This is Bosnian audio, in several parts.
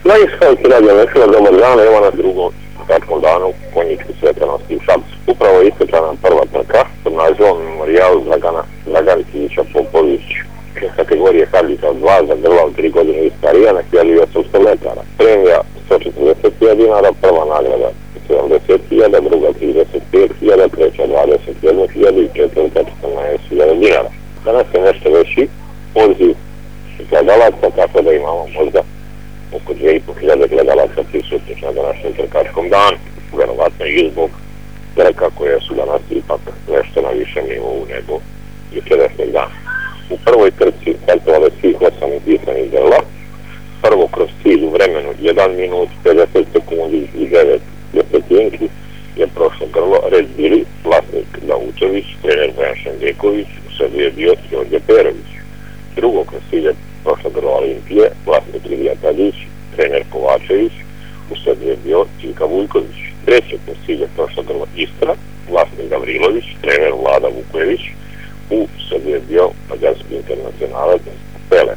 Na ispravci radio Vesela, dobar dan, evo na drugom trkačkom danu konjičke svetanosti u Šapcu. Upravo je istekla prva trka pod nazivom Memorijal Dragana Kilića Popović kategorije Karlika 2 za grla od 3 godine i starija na 1800 metara. Premija 140.000 dinara, prva nagrada 70.000, druga 35.000, treća 21.000 i četvrta 14.000 dinara. Danas je nešto veći poziv gledalaca, tako da imamo možda oko 2.500 gledalaca prisutnih na današnjem trkačkom danu, verovatno i zbog trka koje su danas ipak nešto na višem nivou nego jučerašnjeg dana. U prvoj trci startovale svih 8 upisanih grla, prvo kroz cilj u vremenu 1 minut 50 sekundi i 9 desetinki je prošlo grlo Red Bili, vlasnik Davučević, trener Bojan Šendeković, u sebi je bio Đorđe Perović. Drugo kroz cilj je prošlo grlo Olimpije, vlasnik Ilija Tadić, trener Kovačević, u sebi je bio Čika Vujković. Treće kroz cilj je prošlo grlo Istra, vlasnik Gavrilović, trener Vlada Vukojević, u sebi je bio mađarski internacionalac Pele.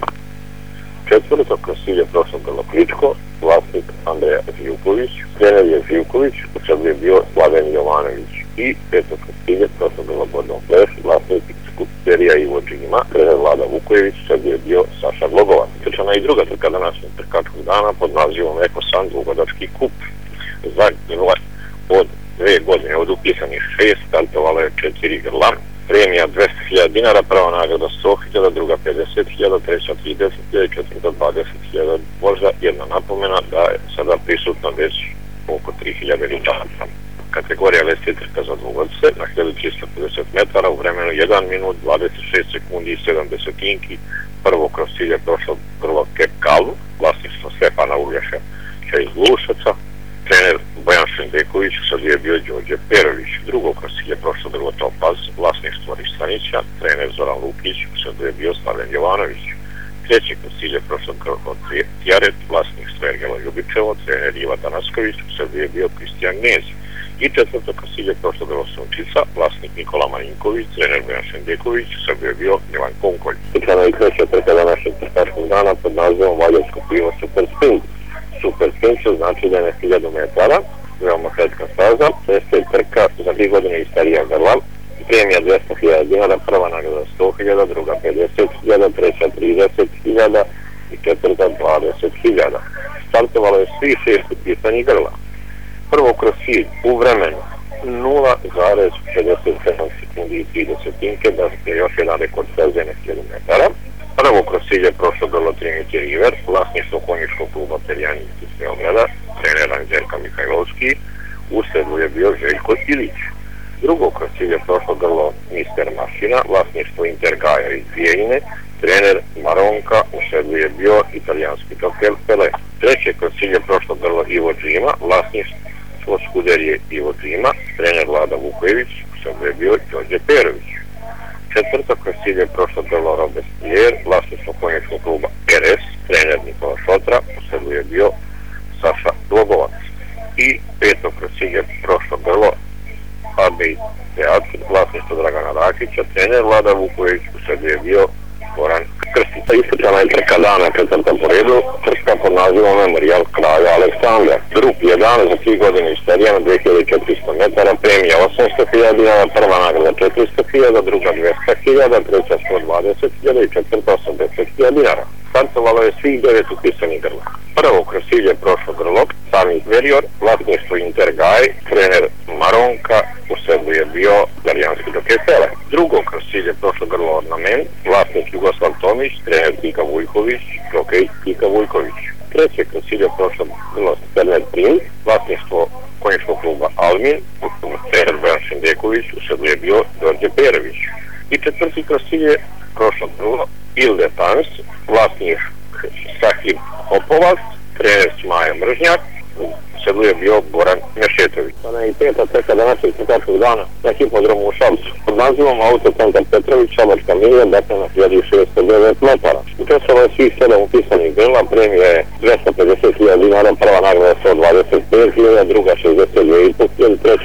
Četvrto kroz cilj je prošlo grlo Kličko, vlasnik Andreja Živković, trener je Živković, u sebi je bio Slaven Jovanović. I peto kroz cilj je prošlo grlo Gordon Fleš, vlasnik Skuterija Ivo Džima, trener Vlada Vukojević, u sebi je bio Saša Glogovac. Trčana i druga trka današnjeg trkačkog dana pod nazivom Eko San dvogodački kup. Za grla od 2 godine, od upisanih 6, startovalo je 4 grla. Premija 200.000 dinara, prva nagrada 100.000, druga 50.000, treća 30.000 i četvrta 20.000. Možda jedna napomena da je sada prisutno već oko 3.000 litara. Kategorija lesti trka za dvogodice na 1350 metara u vremenu 1 minut 26 sekundi i 7 desetinki. Prvo kroz cilj je prošlo grlo Kep Kalvu, vlasništvo Stefana Uglješa iz Glušaca, trener Bojan Šendeković, sad je bio Đorđe Perović. Drugo kroz cilj je prošlo grlo Topaz, vlasništvo Ristanića, trener Zoran Lukić, sad je bio Slaven Jovanović. Treće kroz cilj je prošlo grlo Tjaret, vlasništvo Ergela Ljubičevo, trener Iva Tanasković, sad je bio Kristijan Gnez. I četvrto kroz cilj je prošlo grlo Sunčica, vlasnik Nikola Marinković, trener Bojan Šendeković, sad je bio Ivan Konkolj. Trčana i treća trka današnjeg trkačkog dana pod nazivom Valjevsko pivo Super Sprint. Super Sprint znači da je na 1000 metara, veoma kratka staza, jeste trka za 2 godine i starija grla, premija 200.000 dinara, prva nagrada 100.000, druga 50.000, treća 30.000 i četvrta 20.000. Startovalo je svi 6 upisanih grla. Prvo kroz cilj u vremenu 0,57 sekundi i 3 desetinke, da je još jedan rekord staze na 1000 metara. Prvo kroz cilj je prošlo grlo Trinity River, vlasništvo konjičkog kluba Perjanin iz Beograda, trener Anđelka Mihajlovski, u sedlu je bio Željko Ilić. Drugo kroz cilj je prošlo grlo Mister Mašina, vlasništvo Intergaja iz Bijeljine, trener Maronka, u sedlu je bio italijanski Tokel Pele. Treće kroz cilj je prošlo grlo Ivo Džima, vlasništvo Skuderije Ivo Džima, trener Vlada Vukojević, u sedlu je bio Đorđe Perović. Četvrto kroz cilj je prošlo grlo Robespierre, vlasništvo konjičkog kluba RS, trener Nikola Šotra, u sedlu je bio Saša Glogovac. I peto kroz cilj je prošlo grlo Arbej Teatr, vlasništvo Dragana Rakića, trener Vlada Vukojević, u sedlu je bio Goran Krstić. Isticana je trka dana četvrta po redu, trka pod nazivom Memorijal Kralja Aleksandra. Grup 1 za 3 godine i starija na 2400 metara, premija 800.000 dinara, prva nagrada 400.000, druga 200.000, treća 120.000 i četvrta 80.000 dinara. Startovalo je svih 9 upisanih grla. Prvo kroz cilj je prošlo grlo Sami Verior, vlasništvo Intergaj, trener Maronka, u sedlu je bio italijanski Tokel Pele. Drugo kroz cilj je prošlo grlo Ornament, vlasnik Jugoslav Tomić, trener Tika Vujković, jokej Tika Vujković. Treće kroz cilj je prošlo grlo Sternet Prince, vlasništvo konjičkog kluba Almin, trener Bojan Šendeković, u sedlu je bio Đorđe Perović. I četvrti kroz cilj je prošlo grlo Ile Pans, vlasnik Sahib Hopovac, trener Maja Mržnjak, u sedlu je bio Goran Mešetović. Sada je i peta trka današnjeg trkačkog dana na hipodromu u Šapcu. Pod nazivom Autocentar Petrović, Šabačka milija, dakle na 1609 metara. Učestvovalo je svih 7 upisanih grla, premija je 250.000 dinara, prva nagrada 125.000, druga 62.500, treća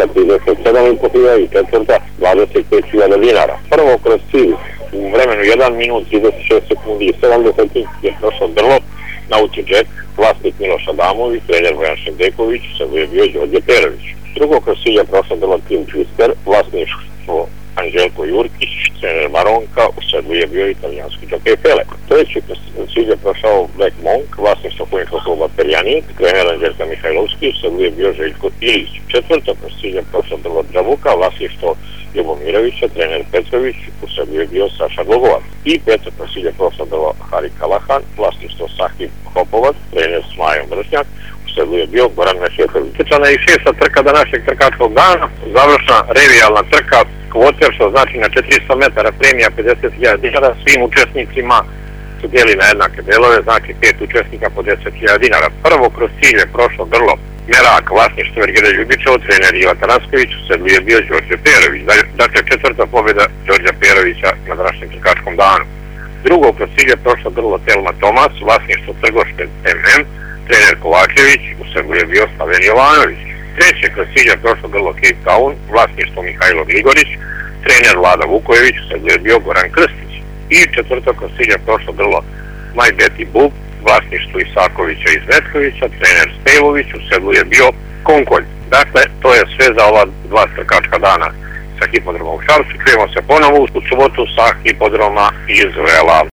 37.500 i četvrta 25.000 dinara. Prvo kroz cilj u vremenu 1 minut 36 sekundi i 7 desetinki je prošlo grlo Nauti Jack, vlasnik Miloš Adamović, trener Bojan Šendeković, u sedlu je bio Đorđe Perović. Drugo kroz cilj je prošlo bilo Tim Twister, vlasništvo Anđelko Jurkić, trener Maronka, u sedlu je bio italijanski Jokej Pele. Treći kroz cilj je prošao Black Monk, vlasništvo Pojničkog kluba Perjanik, trener Anđelka Mihajlovski, u sedlu je bio Željko Ilić. Četvrto kroz cilj je prošao bilo Dravuka, vlasništvo Ljubomirovića, trener Petrović, u sedlu je bio Saša Glogovac. I peto kroz cilj je prošao bilo Hari Kalahan, vlasništvo Sahib Hopovac, trener Smajo Mršnjak, u sedlu je bio Goran Mešetović. Tečana je šesta trka današnjeg trkačkog dana, završna revijalna trka, kvoter, što znači na 400 metara premija 50.000 dinara, svim učesnicima su dijeli na jednake delove, znači 5 učesnika po 10.000 dinara. Prvo kroz cilj je prošlo grlo Merak, vlasništvo Vergede Ljubičev, trener Iva Tarasković, u sedlu je bio Đorđe Perović. Dakle, četvrta pobjeda Đorđa Perovića na današnjem trkačkom danu. Drugo kroz cilj je prošlo grlo Telma Tomas, vlasništvo Trgoške MM, trener Kovačević, u sedlu je bio Slaven Jovanović. Treće kroz cilj je prošlo grlo Cape Town, vlasništvo Mihajlo Grigorić, trener Vlada Vukojević, u sedlu je bio Goran Krstić. I četvrto kroz cilj je prošlo grlo My Betty Boop, vlasništvo Isakovića iz Metkovića, trener Stevović, u sedlu je bio Konkolj. Dakle, to je sve za ova dva trkačka dana sa hipodromom u Šapcu. Čujemo se ponovo u subotu sa hipodroma iz Vela.